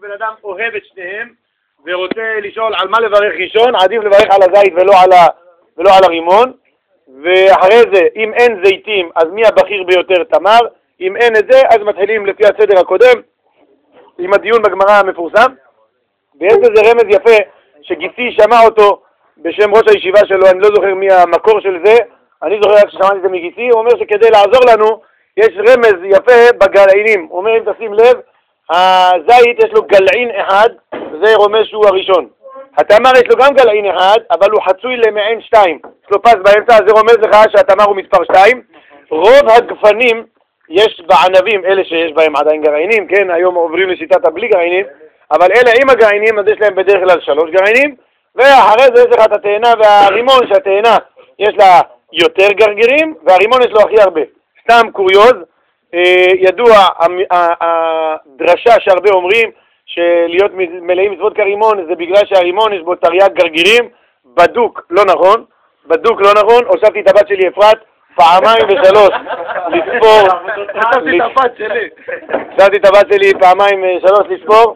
בן אדם אוהב את שניהם ורוצה לשאול על מה לברך ראשון, עדיף לברך על הזית ולא על הרימון. ואחרי זה, אם אין זיתים, אז מי הבכיר ביותר? תמר. אם אין את זה, אז מתחילים לפי הסדר הקודם, עם הדיון בגמרא המפורסם. ויש לזה רמז יפה, שגיסי שמע אותו בשם ראש הישיבה שלו, אני לא זוכר מי המקור של זה, אני זוכר רק ששמעתי את זה מגיסי, הוא אומר שכדי לעזור לנו, יש רמז יפה בגלעינים. הוא אומר, אם תשים לב, הזית יש לו גלעין אחד, וזה רומז שהוא הראשון. התמר יש לו גם גלעין אחד, אבל הוא חצוי למעין 2. יש לו פס באמצע, זה רומז לך שהתמר הוא מספר 2. רוב הגפנים יש בענבים, אלה שיש בהם עדיין גרעינים, כן, היום עוברים לשיטת הבלי גרעינים, אבל אלה עם הגרעינים, אז יש להם בדרך כלל 3 גרעינים, ואחרי זה יש לך את התאנה והרימון, שהתאנה יש לה יותר גרגירים, והרימון יש לו הכי הרבה. סתם קוריוז, ידוע, הדרשה שהרבה אומרים, שלהיות מלאים מצוות כרימון זה בגלל שהרימון יש בו תרי"ג גרגירים. בדוק לא נכון, בדוק לא נכון. הוספתי את הבת שלי אפרת פעמיים ושלוש לספור, הוספתי את הבת שלי פעמיים ושלוש לספור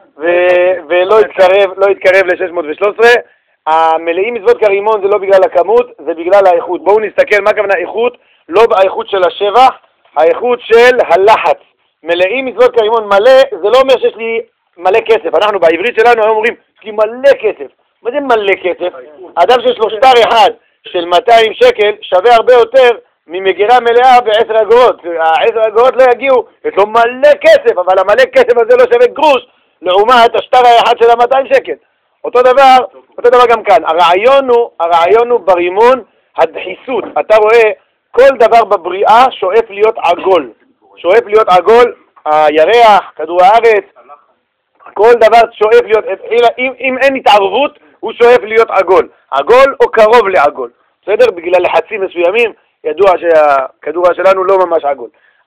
ולא התקרב ל-613. המלאים מצוות כרימון זה לא בגלל הכמות, זה בגלל האיכות. בואו נסתכל מה כוונה איכות, לא באיכות של השבח, האיכות של הלחץ. מלאים מצוות כרימון מלא, זה לא אומר שיש לי מלא כסף. אנחנו בעברית שלנו היום אומרים, יש לי מלא כסף. מה זה מלא כסף? אדם שיש לו שטר אחד של 200 שקל שווה הרבה יותר ממגירה מלאה ב10 אגורות. ה10 אגורות לא יגיעו, יש לו מלא כסף, אבל המלא כסף הזה לא שווה גרוש לעומת השטר האחד של 200 שקל. אותו דבר גם כאן. הרעיון הוא ברימון הדחיסות. אתה רואה, כל דבר בבריאה שואף להיות עגול. שואף להיות עגול, הירח, כדור הארץ, כל דבר שואף להיות, אם אין התערבות, הוא שואף להיות עגול. עגול או קרוב לעגול. בסדר? בגלל לחצים מסוימים, ידוע שהכדור שלנו לא ממש עגול.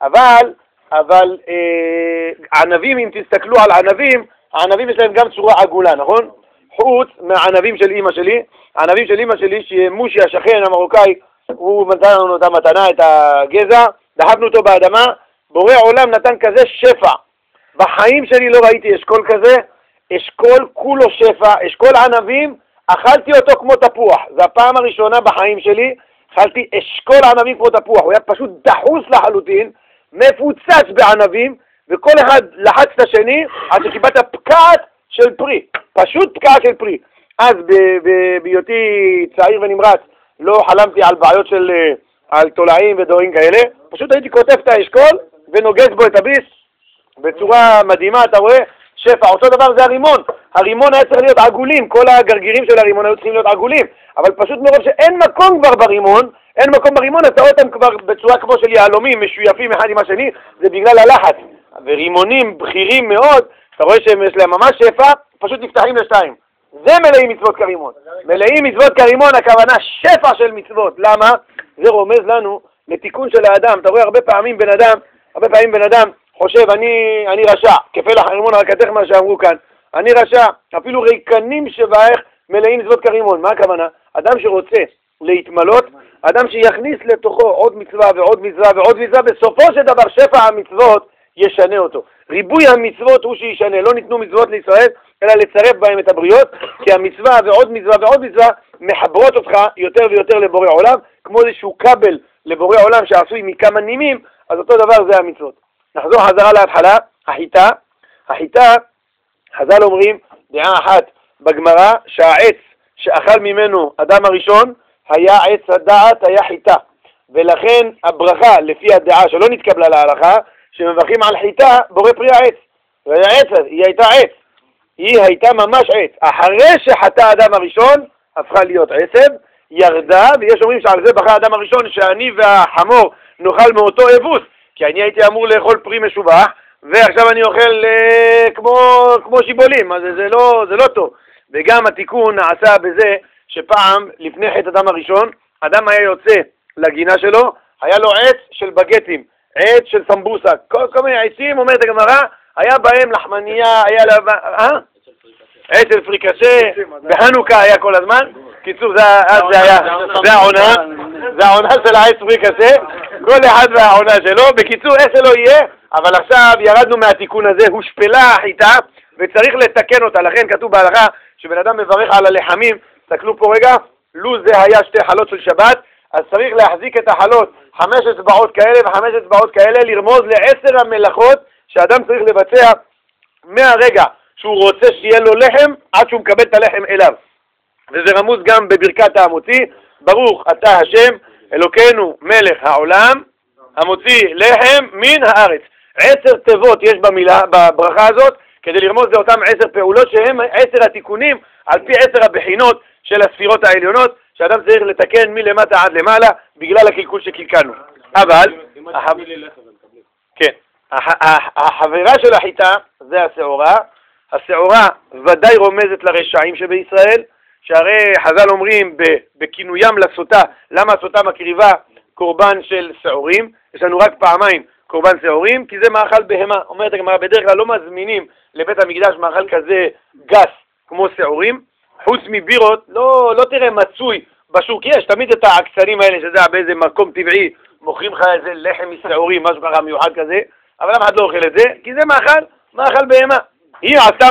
אבל ענבים, אם תסתכלו על ענבים, הענבים יש להם גם צורה עגולה, נכון? חוץ מהענבים של אמא שלי, הענבים של אמא שלי, שמושי השכן המרוקאי, הוא נתן לנו את המתנה, את הגזע, דחפנו אותו באדמה, בורא עולם נתן כזה שפע. בחיים שלי לא ראיתי אשכול כזה, אשכול כולו שפע, אשכול ענבים, אכלתי אותו כמו תפוח. זו הפעם הראשונה בחיים שלי, אכלתי אשכול ענבים כמו תפוח. הוא היה פשוט דחוס לחלוטין, מפוצץ בענבים, וכל אחד לחץ את השני, עד שקיבלת פקעת של פרי. פשוט פקעה של פרי. אז בהיותי צעיר ונמרץ, לא חלמתי על בעיות על תולעים ודברים כאלה, פשוט הייתי כותב את האשכול ונוגס בו את הביס בצורה מדהימה. אתה רואה שפע. אותו דבר זה הרימון. הרימון היה צריך להיות עגולים, כל הגרגירים של הרימון היו צריכים להיות עגולים, אבל פשוט מרוב שאין מקום כבר ברימון, אז אתה רואה אותם כבר בצורה כמו של יהלומים, משויפים אחד עם השני, זה בגלל הלחץ. ורימונים בכירים מאוד, אתה רואה שהם יש להם ממש שפע, פשוט נפתחים לשתיים. זה מלאים מצוות כרימון. מלאים מצוות כרימון, הכוונה שפע של מצוות. למה? זה רומז לנו לתיקון של האדם. אתה רואה הרבה פעמים בן אדם חושב, אני רשע, כפלח הרימון הרקתך מה שאמרו כאן, אני רשע, אפילו ריקנים שבאך מלאים מצוות כרימון. מה הכוונה? אדם שרוצה להתמלות, אדם שיכניס לתוכו עוד מצווה ועוד מצווה ועוד מצווה, בסופו של דבר שפע המצוות ישנה אותו. ריבוי המצוות הוא שישנה. לא ניתנו מצוות לישראל, אלא לצרף בהם את הבריות, כי המצווה ועוד מצווה ועוד מצווה מחברות אותך יותר ויותר לבורא עולם, כמו איזשהו כבל לבורא עולם שעשוי מכמה נימים, אז אותו דבר זה המצוות. נחזור חזרה להתחלה, החיטה, חז"ל אומרים, דעה אחת בגמרא, שהעץ שאכל ממנו אדם הראשון, היה עץ הדעת, היה חיטה. ולכן הברכה, לפי הדעה שלא נתקבלה להלכה, שמברכים על חיטה, בורא פרי העץ. והעץ, היא הייתה ממש עץ. אחרי שחטא האדם הראשון, הפכה להיות עצב, ירדה, ויש אומרים שעל זה בכה האדם הראשון, שאני והחמור נאכל מאותו אבוס, כי אני הייתי אמור לאכול פרי משובח, ועכשיו אני אוכל כמו שיבולים, אז זה לא טוב. וגם התיקון נעשה בזה, שפעם, לפני חטא האדם הראשון, אדם היה יוצא לגינה שלו, היה לו עץ של בגטים, עץ של סמבוסה, כל מיני עצים, אומרת הגמרא, היה בהם לחמניה, היה לה... עץ של פריקסה, בחנוכה היה כל הזמן. קיצור, זה העונה של העץ פריקסה, כל אחד והעונה שלו. בקיצור, איך שלא יהיה, אבל עכשיו ירדנו מהתיקון הזה, הושפלה החיטה, וצריך לתקן אותה. לכן כתוב בהלכה שבן אדם מברך על הלחמים, תסתכלו פה רגע, לו זה היה שתי חלות של שבת, אז צריך להחזיק את החלות 5 אצבעות כאלה ו5 אצבעות כאלה, לרמוז ל10 המלאכות שאדם צריך לבצע מהרגע שהוא רוצה שיהיה לו לחם עד שהוא מקבל את הלחם אליו. וזה רמוז גם בברכת המוציא, ברוך אתה השם אלוקינו מלך העולם המוציא לחם מן הארץ. 10 תיבות יש במילה, בברכה הזאת, כדי לרמוז לאותם 10 פעולות שהם 10 התיקונים על פי 10 הבחינות של הספירות העליונות, שאדם צריך לתקן מלמטה עד למעלה בגלל הקלקול שקלקלנו. אבל כן, החברה של החיטה זה השעורה. השעורה ודאי רומזת לרשעים שבישראל, שהרי חז"ל אומרים בכינוים לסוטה, למה הסוטה מקריבה קורבן של שעורים? יש לנו רק פעמיים קורבן שעורים, כי זה מאכל בהמה. אומרת הגמרא, בדרך כלל לא מזמינים לבית המקדש מאכל כזה גס כמו שעורים, חוץ מבירות לא תראה מצוי בשוק. יש תמיד את הקצנים האלה שזה באיזה מקום טבעי, מוכרים לך איזה לחם משעורים, משהו ככה מיוחד כזה, אבל אף אחד לא אוכל את זה, כי זה מאכל בהמה. היא עשתה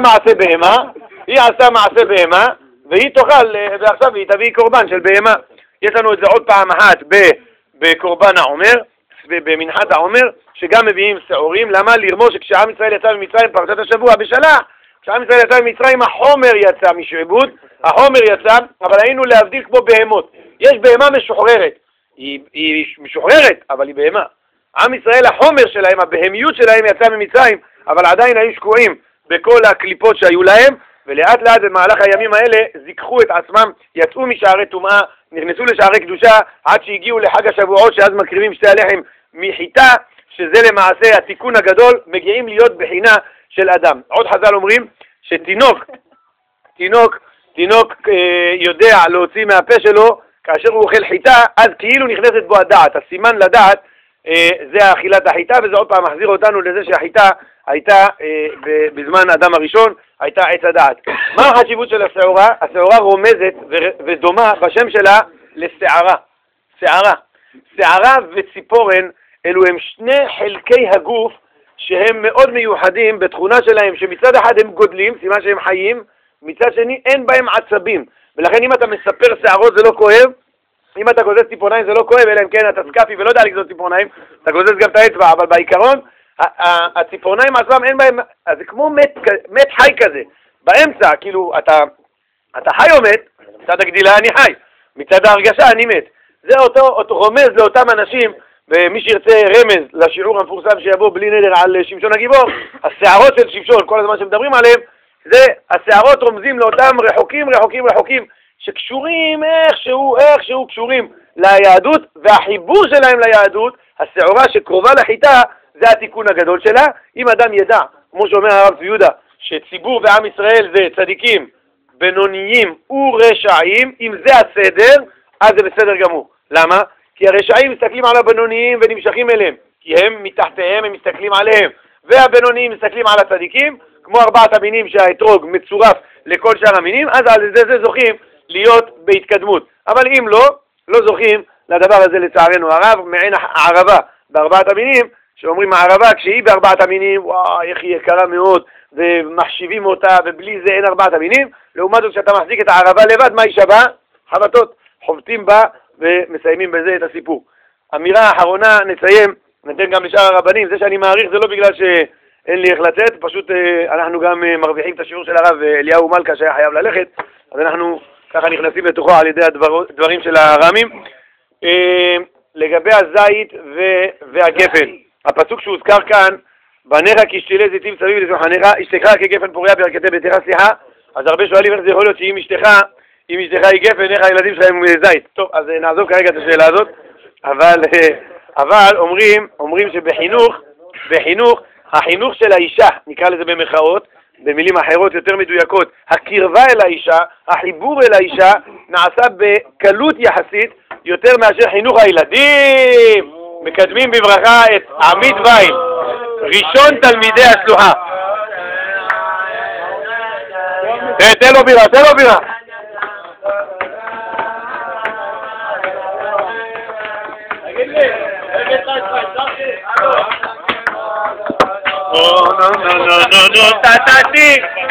מעשה בהמה, והיא תאכל, ועכשיו היא תביא קורבן של בהמה. יש לנו את זה עוד פעם אחת בקורבן העומר, במנחת העומר, שגם מביאים שעורים. למה? לרמוז שכשעם ישראל יצא ממצרים, פרשת השבוע בשלח, כשעם ישראל יצא ממצרים החומר יצא משעבוד, החומר יצא, אבל היינו להבדיל כמו בהמות. יש בהמה משוחררת, היא משוחררת, אבל היא בהמה. עם ישראל החומר שלהם, הבהמיות שלהם יצא ממצרים, אבל עדיין היו שקועים בכל הקליפות שהיו להם, ולאט לאט במהלך הימים האלה זיככו את עצמם, יצאו משערי טומאה, נכנסו לשערי קדושה, עד שהגיעו לחג השבועות, שאז מקריבים שתי הלחם מחיטה, שזה למעשה התיקון הגדול, מגיעים להיות בחינה של אדם. עוד חז"ל אומרים שתינוק יודע להוציא מהפה שלו, כאשר הוא אוכל חיטה, אז כאילו נכנסת בו הדעת. הסימן לדעת זה אכילת החיטה, וזה עוד פעם מחזיר אותנו לזה שהחיטה הייתה בזמן האדם הראשון, הייתה עץ הדעת. מה החשיבות של השעורה? השעורה רומזת ודומה בשם שלה לשערה. שערה וציפורן אלו הם שני חלקי הגוף שהם מאוד מיוחדים בתכונה שלהם, שמצד אחד הם גודלים, סימן שהם חיים, מצד שני אין בהם עצבים. ולכן אם אתה מספר שערות זה לא כואב, אם אתה גוזז ציפורניים זה לא כואב, אלא אם כן אתה סקאפי ולא יודע לגזוז ציפורניים, אתה גוזז גם את האצבע, אבל בעיקרון הציפורניים עצמם אין בהם, אז זה כמו מת חי כזה. באמצע, כאילו, אתה חי או מת, מצד הגדילה אני חי, מצד ההרגשה אני מת. זה אותו רומז לאותם אנשים, ומי שירצה רמז לשיעור המפורסם שיבוא בלי נדר על שמשון הגיבור, השערות של שמשון, כל הזמן שמדברים עליהם, זה השערות רומזים לאותם רחוקים, שקשורים איכשהו קשורים ליהדות, והחיבור שלהם ליהדות, השעורה שקרובה לחיטה, זה התיקון הגדול שלה. אם אדם ידע, כמו שאומר הרב צבי יהודה, שציבור ועם ישראל זה צדיקים, בינוניים ורשעים, אם זה הסדר, אז זה בסדר גמור. למה? כי הרשעים מסתכלים על הבינוניים ונמשכים אליהם, כי הם מתחתיהם, הם מסתכלים עליהם, והבינוניים מסתכלים על הצדיקים, כמו 4 המינים שהאתרוג מצורף לכל שאר המינים, אז על זה זוכים להיות בהתקדמות. אבל אם לא זוכים לדבר הזה לצערנו הרב, מעין הערבה ב4 המינים, שאומרים הערבה כשהיא ב4 המינים, וואי איך היא יקרה מאוד, ומחשיבים אותה, ובלי זה אין 4 המינים. לעומת זאת שאתה מחזיק את הערבה לבד, מה היא שווה? חבטות, חובטים בה ומסיימים בזה את הסיפור. אמירה האחרונה נסיים, ניתן גם לשאר הרבנים. זה שאני מעריך זה לא בגלל שאין לי איך לצאת, פשוט אנחנו גם מרוויחים את השיעור של הרב אליהו מלכה שהיה חייב ללכת, אז אנחנו ככה נכנסים לתוכו על ידי הדברים של הרמים. לגבי הזית והגפן, הפסוק שהוזכר כאן, בניך כשתילי זיתים סביב לשולחנך, אשתך כגפן פוריה בירכתי ביתך, סליחה. אז הרבה שואלים איך זה יכול להיות שאם אשתך היא גפן, איך הילדים שלהם זית. טוב, אז נעזוב כרגע את השאלה הזאת, אבל אומרים שבחינוך, החינוך של האישה, נקרא לזה במחאות, במילים אחרות יותר מדויקות, הקרבה אל האישה, החיבור אל האישה, נעשה בקלות יחסית יותר מאשר חינוך הילדים. מקדמים בברכה את עמית וייל, ראשון תלמידי השלוחה. תן לו בירה. No, tatati.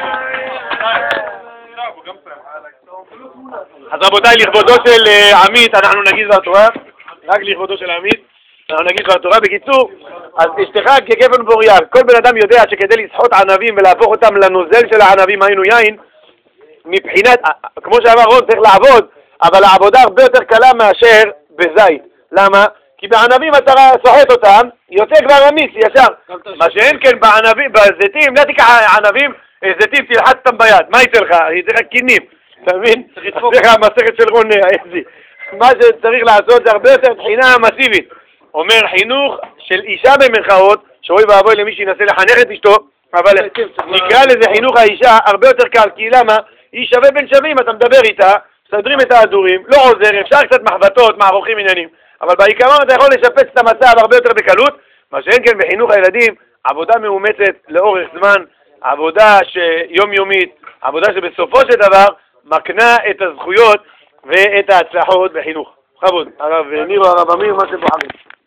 אז רבותיי, לכבודו של עמית, אנחנו נגיד בתורה, רק לכבודו של עמית, אנחנו נגיד בתורה. בקיצור, אז אשתך כגפן בוריה, כל בן אדם יודע שכדי לסחוט ענבים ולהפוך אותם לנוזל של הענבים, היינו יין, מבחינת, כמו שאמר רון, צריך לעבוד, אבל העבודה הרבה יותר קלה מאשר בזית. למה? כי בענבים אתה סוחט אותם, יוצא כבר אמיץ ישר. מה שאין כן בענבים, בזיתים, לא תיקח ענבים, זיתים תלחץ אותם ביד, מה יצא לך? יצא לך קינים, אתה מבין? צריך המסכת של רון העזי. מה שצריך לעשות זה הרבה יותר בחינה מסיבית. אומר חינוך של אישה במרכאות, שאוי ואבוי למי שינסה לחנך את אשתו, אבל נקרא לזה חינוך האישה הרבה יותר קל, כי למה? היא שווה בין שווים, אתה מדבר איתה, מסדרים את ההדורים, לא עוזר, אפשר קצת מחבטות, מערוכים עניינים, אבל בעיקרון אתה יכול לשפץ את המצב הרבה יותר בקלות, מה שאין כן בחינוך הילדים, עבודה מאומצת לאורך זמן, עבודה יומיומית, עבודה שבסופו של דבר מקנה את הזכויות ואת ההצלחות בחינוך. חבוד, הרב נירו, הרב אמיר, מה שבוחרים.